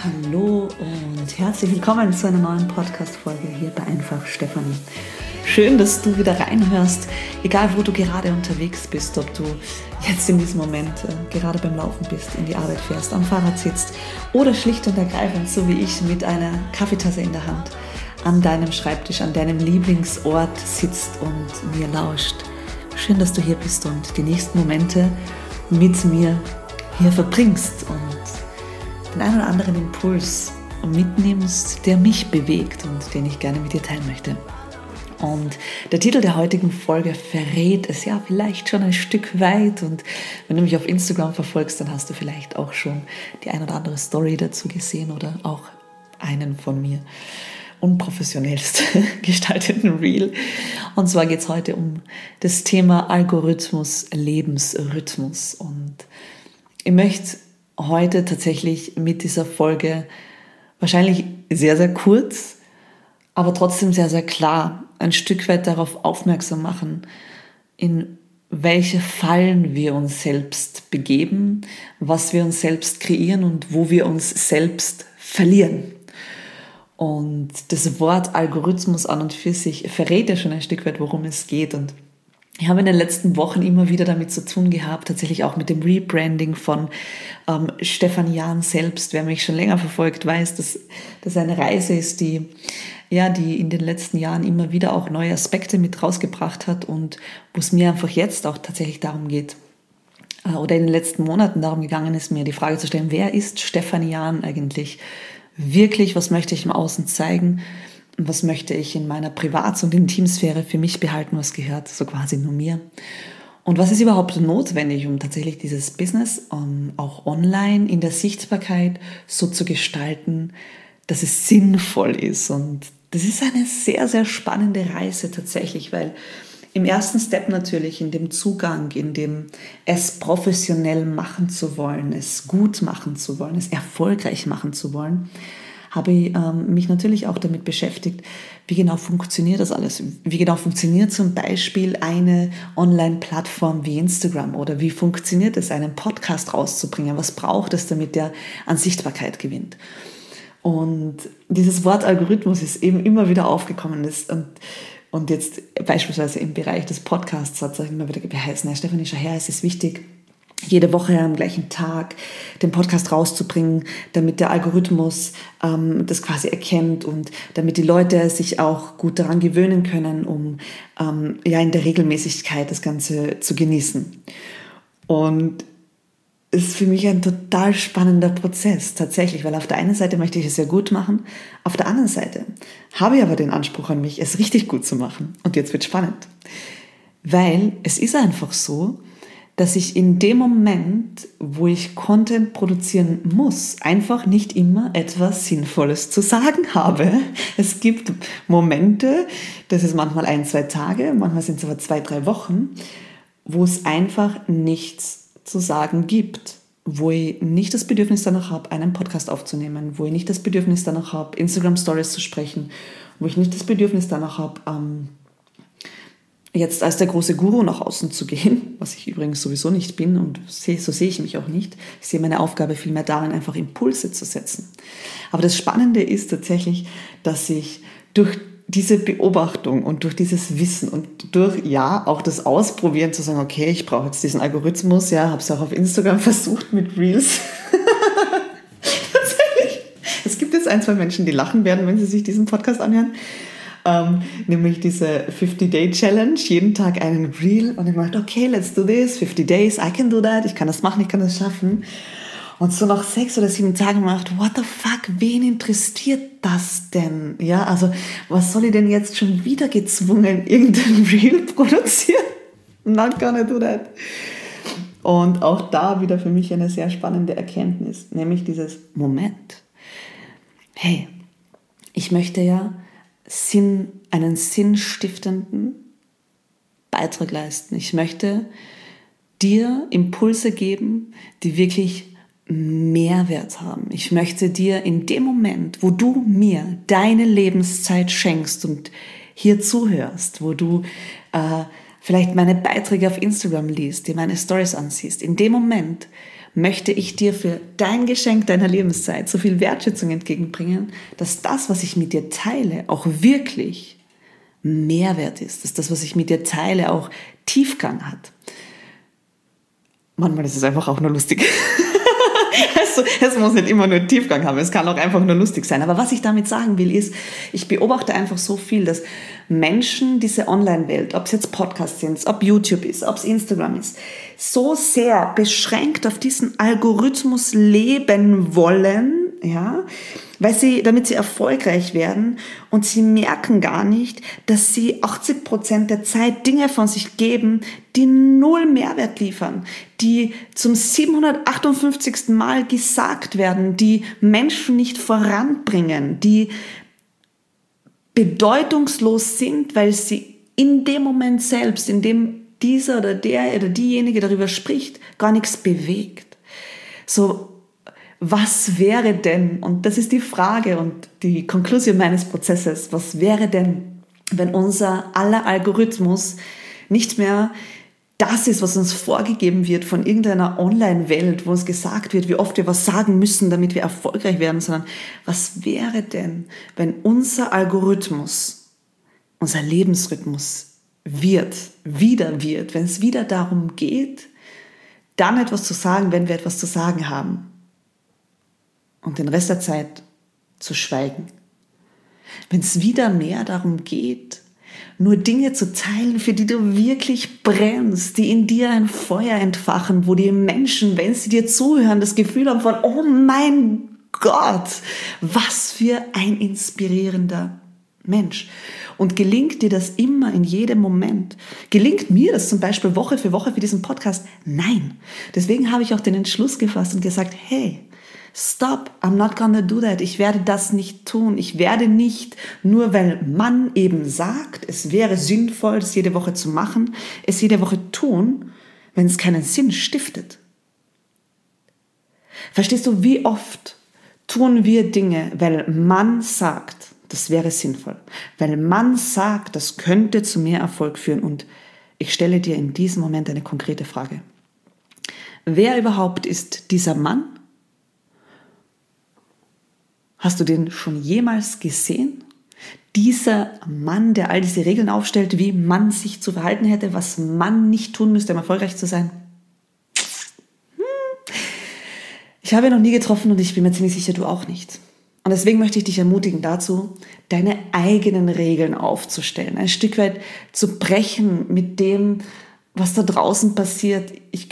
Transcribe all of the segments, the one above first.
Hallo und herzlich willkommen zu einer neuen Podcast-Folge hier bei Einfach Stefanie. Schön, dass du wieder reinhörst, egal wo du gerade unterwegs bist, ob du jetzt in diesem Moment gerade beim Laufen bist, in die Arbeit fährst, am Fahrrad sitzt oder schlicht und ergreifend, so wie ich, mit einer Kaffeetasse in der Hand an deinem Schreibtisch, an deinem Lieblingsort sitzt und mir lauscht. Schön, dass du hier bist und die nächsten Momente mit mir hier verbringst und den einen oder anderen Impuls mitnimmst, der mich bewegt und den ich gerne mit dir teilen möchte. Und der Titel der heutigen Folge verrät es ja vielleicht schon ein Stück weit, und wenn du mich auf Instagram verfolgst, dann hast du vielleicht auch schon die ein oder andere Story dazu gesehen oder auch einen von mir unprofessionellst gestalteten Reel. Und zwar geht es heute um das Thema Algorithmus, Lebensrhythmus, und ich möchte heute tatsächlich mit dieser Folge wahrscheinlich sehr, sehr kurz, aber trotzdem sehr, sehr klar ein Stück weit darauf aufmerksam machen, in welche Fallen wir uns selbst begeben, was wir uns selbst kreieren und wo wir uns selbst verlieren. Und das Wort Algorithmus an und für sich verrät ja schon ein Stück weit, worum es geht. Und ich habe in den letzten Wochen immer wieder damit zu tun gehabt, tatsächlich auch mit dem Rebranding von Stefanie Jahn selbst. Wer mich schon länger verfolgt, weiß, dass das eine Reise ist, die in den letzten Jahren immer wieder auch neue Aspekte mit rausgebracht hat und wo es mir einfach jetzt auch tatsächlich darum geht, oder in den letzten Monaten darum gegangen ist, mir die Frage zu stellen, wer ist Stefanie Jahn eigentlich wirklich? Was möchte ich im Außen zeigen? Und was möchte ich in meiner Privats- und Intimsphäre für mich behalten, was gehört so quasi nur mir? Und was ist überhaupt notwendig, um tatsächlich dieses Business auch online in der Sichtbarkeit so zu gestalten, dass es sinnvoll ist? Und das ist eine sehr, sehr spannende Reise tatsächlich, weil im ersten Step natürlich, in dem Zugang, in dem es professionell machen zu wollen, es gut machen zu wollen, es erfolgreich machen zu wollen, habe ich mich natürlich auch damit beschäftigt, wie genau funktioniert das alles? Wie genau funktioniert zum Beispiel eine Online-Plattform wie Instagram, oder wie funktioniert es, einen Podcast rauszubringen? Was braucht es, damit der an Sichtbarkeit gewinnt? Und dieses Wort Algorithmus ist eben immer wieder aufgekommen. Und jetzt beispielsweise im Bereich des Podcasts hat es immer wieder geheißen, Stefanie, schau her, es ist wichtig, jede Woche am gleichen Tag den Podcast rauszubringen, damit der Algorithmus das quasi erkennt und damit die Leute sich auch gut daran gewöhnen können, um in der Regelmäßigkeit das Ganze zu genießen. Und es ist für mich ein total spannender Prozess tatsächlich, weil auf der einen Seite möchte ich es sehr gut machen, auf der anderen Seite habe ich aber den Anspruch an mich, es richtig gut zu machen. Und jetzt wird spannend, weil es ist einfach so, dass ich in dem Moment, wo ich Content produzieren muss, einfach nicht immer etwas Sinnvolles zu sagen habe. Es gibt Momente, das ist manchmal 1-2 Tage, manchmal sind es aber 2-3 Wochen, wo es einfach nichts zu sagen gibt, wo ich nicht das Bedürfnis danach habe, einen Podcast aufzunehmen, wo ich nicht das Bedürfnis danach habe, Instagram Stories zu sprechen, wo ich nicht das Bedürfnis danach habe, jetzt als der große Guru nach außen zu gehen, was ich übrigens sowieso nicht bin, und so sehe ich mich auch nicht. Ich sehe meine Aufgabe vielmehr darin, einfach Impulse zu setzen. Aber das Spannende ist tatsächlich, dass ich durch diese Beobachtung und durch dieses Wissen und durch, auch das Ausprobieren zu sagen, okay, ich brauche jetzt diesen Algorithmus, habe es auch auf Instagram versucht mit Reels. Tatsächlich. Es gibt jetzt 1-2 Menschen, die lachen werden, wenn sie sich diesen Podcast anhören. Nämlich diese 50-Day-Challenge, jeden Tag einen Reel, und ich dachte, okay, let's do this, 50 days, I can do that, ich kann das machen, ich kann das schaffen. Und so nach 6 oder 7 Tagen gemacht, what the fuck, wen interessiert das denn? Ja, also was soll ich denn jetzt schon wieder gezwungen irgendein Reel produzieren? Not gonna do that. Und auch da wieder für mich eine sehr spannende Erkenntnis, nämlich dieses Moment. Hey, ich möchte ja einen sinnstiftenden Beitrag leisten. Ich möchte dir Impulse geben, die wirklich Mehrwert haben. Ich möchte dir in dem Moment, wo du mir deine Lebenszeit schenkst und hier zuhörst, wo du vielleicht meine Beiträge auf Instagram liest, dir meine Stories ansiehst, in dem Moment möchte ich dir für dein Geschenk deiner Lebenszeit so viel Wertschätzung entgegenbringen, dass das, was ich mit dir teile, auch wirklich Mehrwert ist, dass das, was ich mit dir teile, auch Tiefgang hat. Manchmal ist es einfach auch nur lustig. Also, es muss nicht immer nur Tiefgang haben, es kann auch einfach nur lustig sein. Aber was ich damit sagen will, ist, ich beobachte einfach so viel, dass Menschen diese Online-Welt, ob es jetzt Podcasts sind, ob YouTube ist, ob es Instagram ist, so sehr beschränkt auf diesen Algorithmus leben wollen, ja, damit sie erfolgreich werden, und sie merken gar nicht, dass sie 80% der Zeit Dinge von sich geben, die null Mehrwert liefern, die zum 758. Mal gesagt werden, die Menschen nicht voranbringen, die bedeutungslos sind, weil sie in dem Moment selbst, in dem dieser oder der oder diejenige darüber spricht, gar nichts bewegt. So, was wäre denn, und das ist die Frage und die Konklusion meines Prozesses, was wäre denn, wenn unser aller Algorithmus nicht mehr das ist, was uns vorgegeben wird von irgendeiner Online-Welt, wo uns gesagt wird, wie oft wir was sagen müssen, damit wir erfolgreich werden, sondern was wäre denn, wenn unser Algorithmus, unser Lebensrhythmus wieder wird, wenn es wieder darum geht, dann etwas zu sagen, wenn wir etwas zu sagen haben und den Rest der Zeit zu schweigen. Wenn es wieder mehr darum geht, nur Dinge zu teilen, für die du wirklich brennst, die in dir ein Feuer entfachen, wo die Menschen, wenn sie dir zuhören, das Gefühl haben von, oh mein Gott, was für ein inspirierender Mensch. Und gelingt dir das immer in jedem Moment? Gelingt mir das zum Beispiel Woche für Woche für diesen Podcast? Nein. Deswegen habe ich auch den Entschluss gefasst und gesagt, hey, stop, I'm not gonna do that. Ich werde das nicht tun. Ich werde nicht, nur weil man eben sagt, es wäre sinnvoll, das jede Woche zu machen, es jede Woche tun, wenn es keinen Sinn stiftet. Verstehst du, wie oft tun wir Dinge, weil man sagt, das wäre sinnvoll, weil man sagt, das könnte zu mehr Erfolg führen. Und ich stelle dir in diesem Moment eine konkrete Frage. Wer überhaupt ist dieser Mann? Hast du den schon jemals gesehen? Dieser Mann, der all diese Regeln aufstellt, wie man sich zu verhalten hätte, was man nicht tun müsste, um erfolgreich zu sein? Ich habe ihn noch nie getroffen und ich bin mir ziemlich sicher, du auch nicht. Und deswegen möchte ich dich ermutigen dazu, deine eigenen Regeln aufzustellen, ein Stück weit zu brechen mit dem, was da draußen passiert. Ich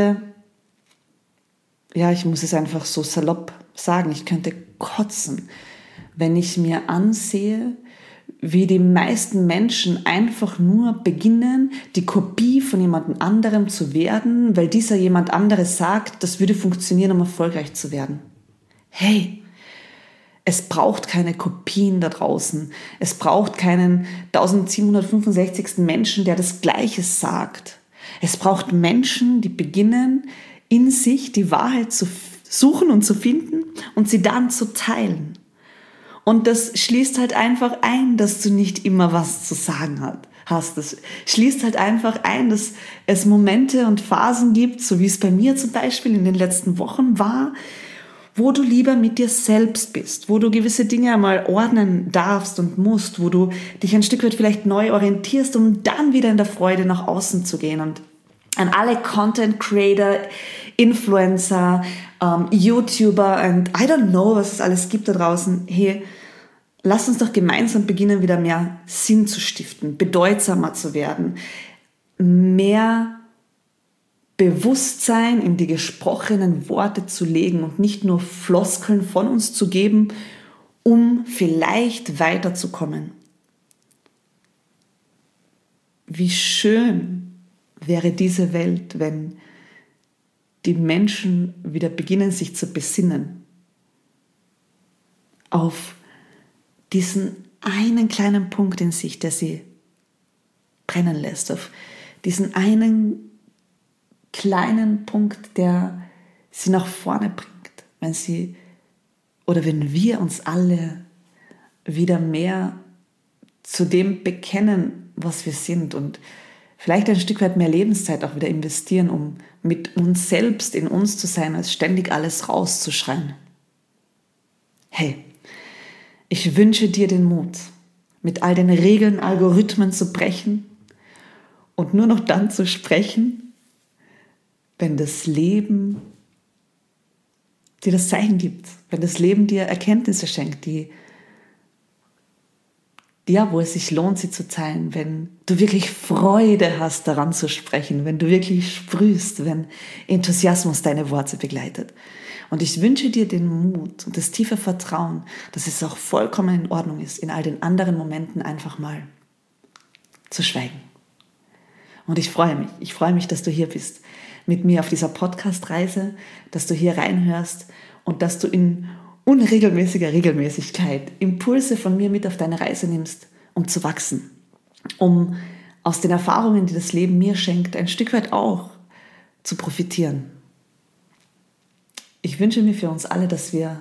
muss es einfach so salopp sagen, ich könnte kotzen, wenn ich mir ansehe, wie die meisten Menschen einfach nur beginnen, die Kopie von jemand anderem zu werden, weil dieser jemand anderes sagt, das würde funktionieren, um erfolgreich zu werden. Hey, es braucht keine Kopien da draußen. Es braucht keinen 1765. Menschen, der das Gleiche sagt. Es braucht Menschen, die beginnen, in sich die Wahrheit zu suchen und zu finden und sie dann zu teilen. Und das schließt halt einfach ein, dass du nicht immer was zu sagen hast. Das schließt halt einfach ein, dass es Momente und Phasen gibt, so wie es bei mir zum Beispiel in den letzten Wochen war, wo du lieber mit dir selbst bist, wo du gewisse Dinge einmal ordnen darfst und musst, wo du dich ein Stück weit vielleicht neu orientierst, um dann wieder in der Freude nach außen zu gehen. Und an alle Content Creator, Influencer, YouTuber und I don't know, was es alles gibt da draußen. Hey, lass uns doch gemeinsam beginnen, wieder mehr Sinn zu stiften, bedeutsamer zu werden, mehr Bewusstsein in die gesprochenen Worte zu legen und nicht nur Floskeln von uns zu geben, um vielleicht weiterzukommen. Wie schön wäre diese Welt, wenn die Menschen wieder beginnen, sich zu besinnen auf diesen einen kleinen Punkt in sich, der sie brennen lässt, auf diesen einen kleinen Punkt, der sie nach vorne bringt, wenn wir uns alle wieder mehr zu dem bekennen, was wir sind. Und vielleicht ein Stück weit mehr Lebenszeit auch wieder investieren, um mit uns selbst in uns zu sein, als ständig alles rauszuschreien. Hey, ich wünsche dir den Mut, mit all den Regeln, Algorithmen zu brechen und nur noch dann zu sprechen, wenn das Leben dir das Zeichen gibt, wenn das Leben dir Erkenntnisse schenkt, wo es sich lohnt, sie zu teilen, wenn du wirklich Freude hast, daran zu sprechen, wenn du wirklich sprühst, wenn Enthusiasmus deine Worte begleitet. Und ich wünsche dir den Mut und das tiefe Vertrauen, dass es auch vollkommen in Ordnung ist, in all den anderen Momenten einfach mal zu schweigen. Und ich freue mich, dass du hier bist, mit mir auf dieser Podcast-Reise, dass du hier reinhörst und dass du in unregelmäßiger Regelmäßigkeit Impulse von mir mit auf deine Reise nimmst, um zu wachsen, um aus den Erfahrungen, die das Leben mir schenkt, ein Stück weit auch zu profitieren. Ich wünsche mir für uns alle, dass wir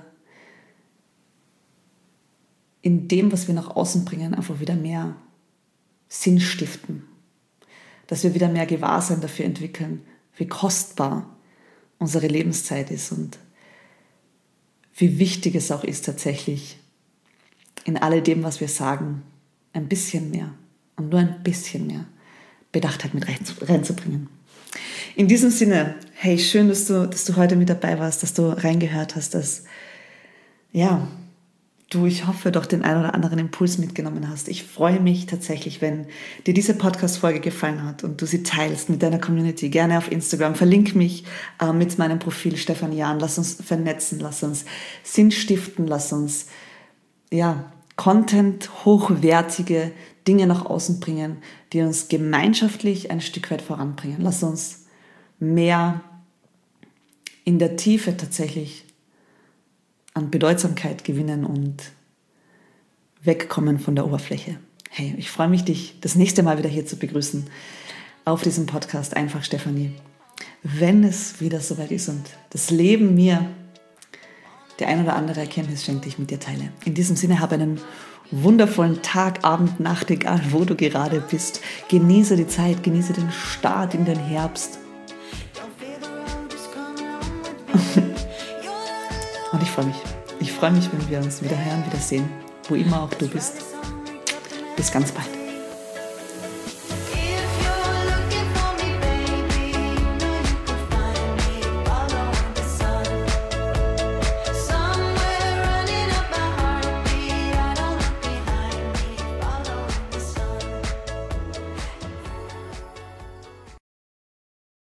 in dem, was wir nach außen bringen, einfach wieder mehr Sinn stiften, dass wir wieder mehr Gewahrsein dafür entwickeln, wie kostbar unsere Lebenszeit ist und wie wichtig es auch ist, tatsächlich in alledem, was wir sagen, ein bisschen mehr und nur ein bisschen mehr Bedachtheit mit reinzubringen. In diesem Sinne, hey, schön, dass du heute mit dabei warst, dass du reingehört hast, dass ich hoffe, doch den einen oder anderen Impuls mitgenommen hast. Ich freue mich tatsächlich, wenn dir diese Podcast-Folge gefallen hat und du sie teilst mit deiner Community. Gerne auf Instagram. Verlink mich mit meinem Profil Stefanie Jahn. Lass uns vernetzen, lass uns Sinn stiften, lass uns Content, hochwertige Dinge nach außen bringen, die uns gemeinschaftlich ein Stück weit voranbringen. Lass uns mehr in der Tiefe tatsächlich an Bedeutsamkeit gewinnen und wegkommen von der Oberfläche. Hey, ich freue mich, dich das nächste Mal wieder hier zu begrüßen auf diesem Podcast Einfach Stefanie. Wenn es wieder soweit ist und das Leben mir der ein oder andere Erkenntnis schenkt, die ich mit dir teile. In diesem Sinne, habe einen wundervollen Tag, Abend, Nacht, egal wo du gerade bist. Genieße die Zeit, genieße den Start in den Herbst. Und ich freue mich. Ich freue mich, wenn wir uns wieder hören, wieder sehen, wo immer auch du bist. Bis ganz bald.